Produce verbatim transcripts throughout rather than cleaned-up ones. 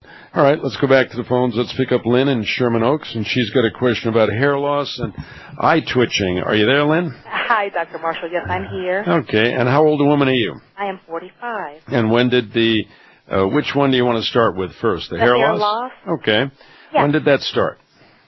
All right, let's go back to the phones. Let's pick up Lynn in Sherman Oaks, and she's got a question about hair loss and eye twitching. Are you there, Lynn? Hi, Doctor Marshall. Yes, I'm here. Okay, and how old a woman are you? I am forty-five. And when did the, uh, which one do you want to start with first? The, the hair, hair loss? loss? Okay. Yeah. When did that start?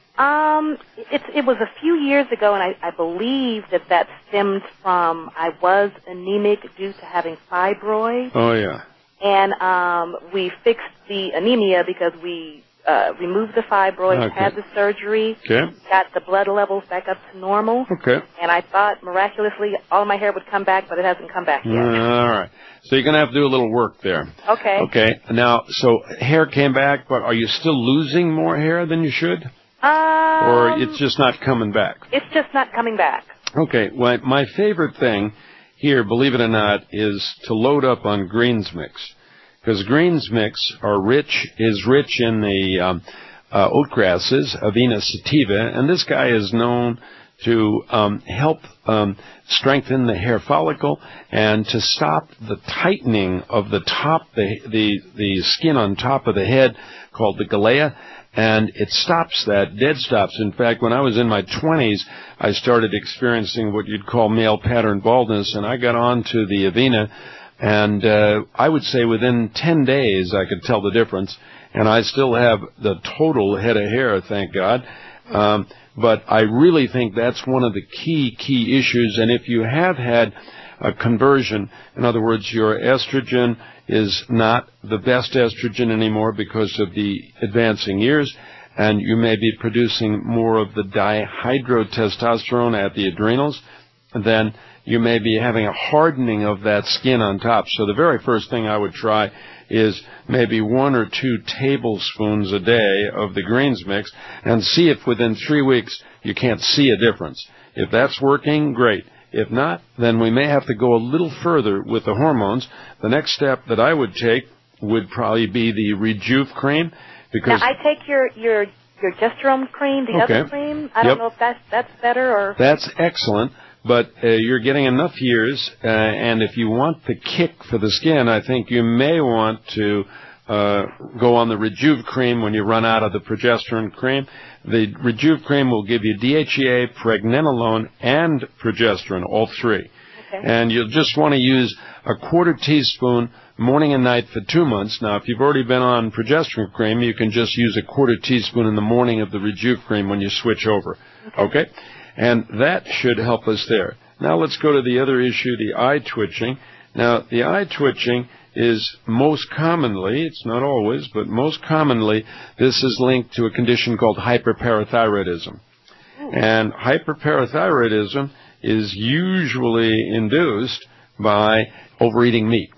Um, it, it was a few years ago, and I, I believe that that stemmed from I was anemic due to having fibroids. Oh, yeah. And um, we fixed the anemia because we uh, removed the fibroids, Okay. had the surgery, Okay. got the blood levels back up to normal. Okay. And I thought miraculously all my hair would come back, but it hasn't come back yet. Uh, all right. So you're going to have to do a little work there. Okay. Okay. Now, so hair came back, but are you still losing more hair than you should? Um, Or it's just not coming back? It's just not coming back. Okay. Well, my favorite thing here, believe it or not, is to load up on greens mix, because greens mix are rich, is rich in the um, uh, oat grasses, Avena sativa, and this guy is known to um, help um, strengthen the hair follicle and to stop the tightening of the top, the the the skin on top of the head, called the galea. And it stops that, dead stops. In fact, when I was in my twenties, I started experiencing what you'd call male pattern baldness, and I got on to the Avena, and uh, I would say within ten days I could tell the difference, and I still have the total head of hair, thank God. Um, but I really think that's one of the key, key issues, and if you have had a conversion, in other words, your estrogen is not the best estrogen anymore because of the advancing years, and you may be producing more of the dihydrotestosterone at the adrenals, then you may be having a hardening of that skin on top. So the very first thing I would try is maybe one or two tablespoons a day of the greens mix and see if within three weeks you can't see a difference. If that's working, great. If not, then we may have to go a little further with the hormones. The next step that I would take would probably be the Rejuve cream, because now, I take your your your gestrone cream, the okay. other cream. I don't Yep. know if that's that's better or that's excellent. But uh, you're getting enough years, uh, and if you want the kick for the skin, I think you may want to uh, go on the Rejuve cream when you run out of the progesterone cream. The Rejuve cream will give you D H E A, pregnenolone, and progesterone, all three. Okay. And you'll just want to use a quarter teaspoon morning and night for two months. Now, if you've already been on progesterone cream, you can just use a quarter teaspoon in the morning of the Rejuve cream when you switch over. Okay? Okay? And that should help us there. Now let's go to the other issue, the eye twitching. Now, the eye twitching is most commonly, it's not always, but most commonly, this is linked to a condition called hyperparathyroidism. Oh. And hyperparathyroidism is usually induced by overeating meat.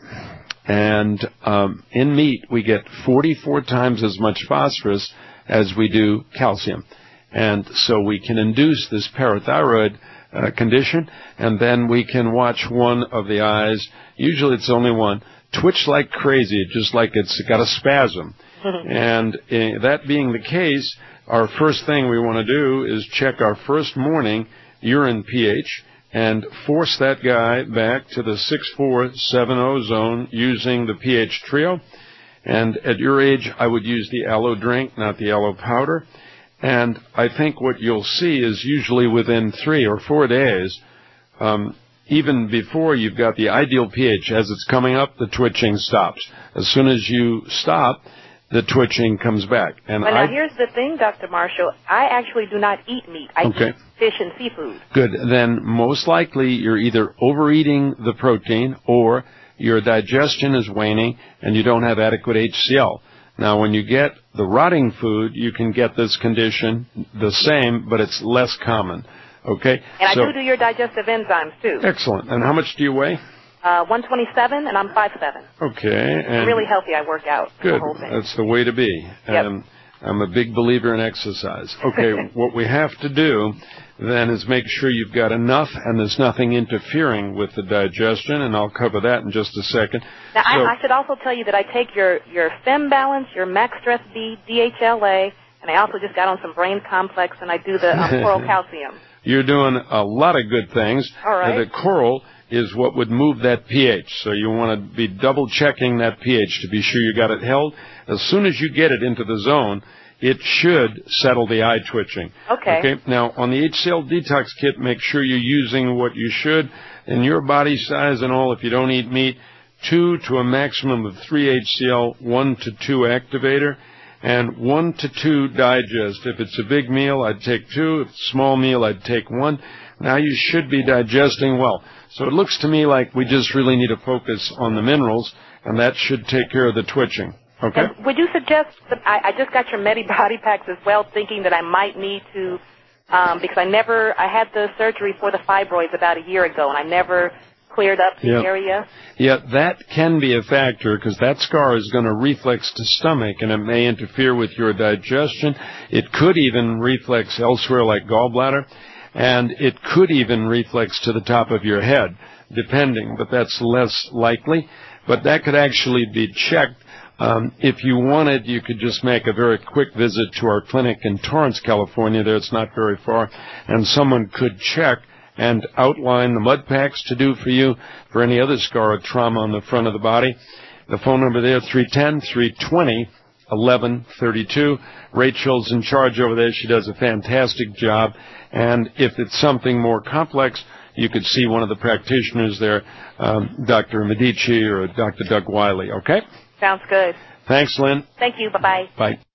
And um, in meat, we get forty-four times as much phosphorus as we do calcium. And so we can induce this parathyroid uh, condition, and then we can watch one of the eyes, usually it's only one, twitch like crazy, just like it's got a spasm. And uh, that being the case, our first thing we want to do is check our first morning urine pH and force that guy back to the six four seven zero zone using the pH trio. And at your age, I would use the aloe drink, not the aloe powder. And I think what you'll see is usually within three or four days, um, even before you've got the ideal pH, as it's coming up, the twitching stops. As soon as you stop, the twitching comes back. And well, now I, here's the thing, Doctor Marshall. I actually do not eat meat. I okay. eat fish and seafood. Good. Then most likely you're either overeating the protein or your digestion is waning and you don't have adequate H C L. Now, when you get the rotting food, you can get this condition the same, but it's less common. Okay? And so, I do do your digestive enzymes, too. Excellent. And how much do you weigh? Uh, one twenty-seven, and I'm five seven. Okay. And I'm really healthy. I work out. Good. The whole thing. That's the way to be. Yep. Um, I'm a big believer in exercise. Okay, what we have to do then is make sure you've got enough and there's nothing interfering with the digestion, and I'll cover that in just a second. Now, so, I, I should also tell you that I take your, your Fem Balance, your Max Stress B, D H L A, and I also just got on some Brain Complex, and I do the um, Coral Calcium. You're doing a lot of good things. All right. Uh, the Coral is what would move that pH. So you want to be double checking that pH to be sure you got it held. As soon as you get it into the zone, it should settle the eye twitching. Okay. Okay. Now, on the H C L Detox Kit, make sure you're using what you should in your body size and all. If you don't eat meat, two to a maximum of three H C L, one to two activator, and one to two digest. If it's a big meal, I'd take two. If it's a small meal, I'd take one. Now you should be digesting well. So it looks to me like we just really need to focus on the minerals, and that should take care of the twitching. Okay? And would you suggest that I, I just got your Medi Body Packs as well, thinking that I might need to, um, because I never, I had the surgery for the fibroids about a year ago, and I never cleared up the yeah. area. Yeah, that can be a factor because that scar is going to reflex to stomach, and it may interfere with your digestion. It could even reflex elsewhere like gallbladder, and it could even reflex to the top of your head, depending, but that's less likely. But that could actually be checked. Um, if you wanted, you could just make a very quick visit to our clinic in Torrance, California. There, it's not very far, and someone could check and outline the mud packs to do for you for any other scar or trauma on the front of the body. The phone number there, three one zero, three two zero, one one three two. Rachel's in charge over there. She does a fantastic job. And if it's something more complex, you could see one of the practitioners there, um, Doctor Medici or Doctor Doug Wiley, okay? Sounds good. Thanks, Lynn. Thank you. Bye-bye. Bye.